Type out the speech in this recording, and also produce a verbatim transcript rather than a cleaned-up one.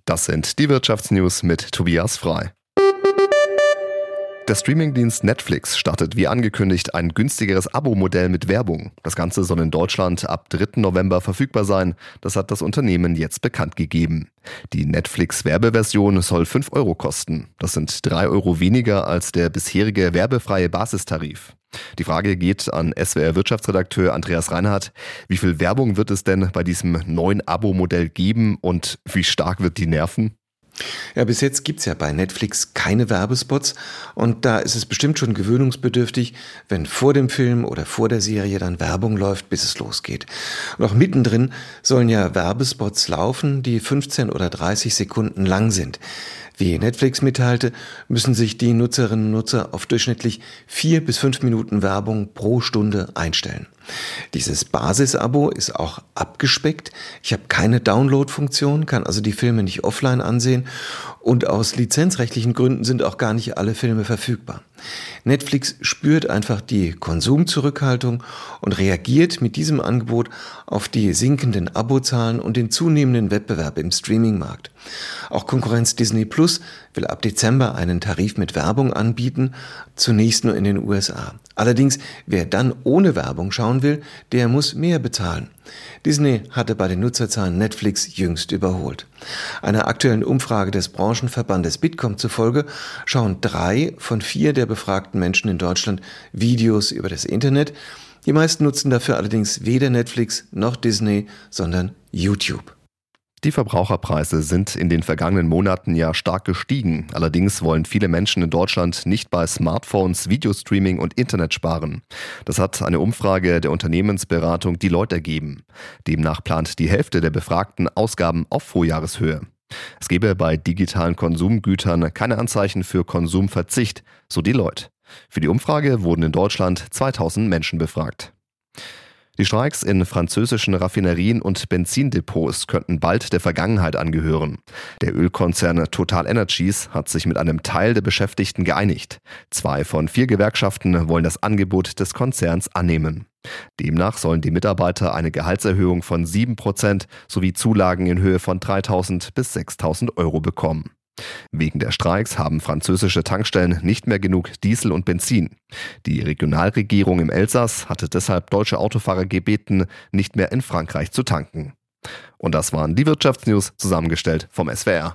Das sind die Wirtschaftsnews mit Tobias Frei. Der Streamingdienst Netflix startet wie angekündigt ein günstigeres Abo-Modell mit Werbung. Das Ganze soll in Deutschland ab dritten November verfügbar sein. Das hat das Unternehmen jetzt bekannt gegeben. Die Netflix-Werbeversion soll fünf Euro kosten. Das sind drei Euro weniger als der bisherige werbefreie Basistarif. Die Frage geht an S W R-Wirtschaftsredakteur Andreas Reinhardt. Wie viel Werbung wird es denn bei diesem neuen Abo-Modell geben und wie stark wird die nerven? Ja, bis jetzt gibt's ja bei Netflix keine Werbespots und da ist es bestimmt schon gewöhnungsbedürftig, wenn vor dem Film oder vor der Serie dann Werbung läuft, bis es losgeht. Und auch mittendrin sollen ja Werbespots laufen, die fünfzehn oder dreißig Sekunden lang sind. Wie Netflix mitteilte, müssen sich die Nutzerinnen und Nutzer auf durchschnittlich vier bis fünf Minuten Werbung pro Stunde einstellen. Dieses Basisabo ist auch abgespeckt. Ich habe keine Download-Funktion, kann also die Filme nicht offline ansehen und aus lizenzrechtlichen Gründen sind auch gar nicht alle Filme verfügbar. Netflix spürt einfach die Konsumzurückhaltung und reagiert mit diesem Angebot auf die sinkenden Abozahlen und den zunehmenden Wettbewerb im Streamingmarkt. Auch Konkurrenz Disney Plus will ab Dezember einen Tarif mit Werbung anbieten, zunächst nur in den U S A. Allerdings, wer dann ohne Werbung schauen will, der muss mehr bezahlen. Disney hatte bei den Nutzerzahlen Netflix jüngst überholt. Einer aktuellen Umfrage des Branchenverbandes Bitkom zufolge schauen drei von vier der befragten Menschen in Deutschland Videos über das Internet. Die meisten nutzen dafür allerdings weder Netflix noch Disney, sondern YouTube. Die Verbraucherpreise sind in den vergangenen Monaten ja stark gestiegen. Allerdings wollen viele Menschen in Deutschland nicht bei Smartphones, Videostreaming und Internet sparen. Das hat eine Umfrage der Unternehmensberatung Deloitte ergeben. Demnach plant die Hälfte der Befragten Ausgaben auf Vorjahreshöhe. Es gebe bei digitalen Konsumgütern keine Anzeichen für Konsumverzicht, so Deloitte. Für die Umfrage wurden in Deutschland zweitausend Menschen befragt. Die Streiks in französischen Raffinerien und Benzindepots könnten bald der Vergangenheit angehören. Der Ölkonzern Total Energies hat sich mit einem Teil der Beschäftigten geeinigt. Zwei von vier Gewerkschaften wollen das Angebot des Konzerns annehmen. Demnach sollen die Mitarbeiter eine Gehaltserhöhung von sieben Prozent sowie Zulagen in Höhe von dreitausend bis sechstausend Euro bekommen. Wegen der Streiks haben französische Tankstellen nicht mehr genug Diesel und Benzin. Die Regionalregierung im Elsass hatte deshalb deutsche Autofahrer gebeten, nicht mehr in Frankreich zu tanken. Und das waren die Wirtschaftsnews, zusammengestellt vom S W R.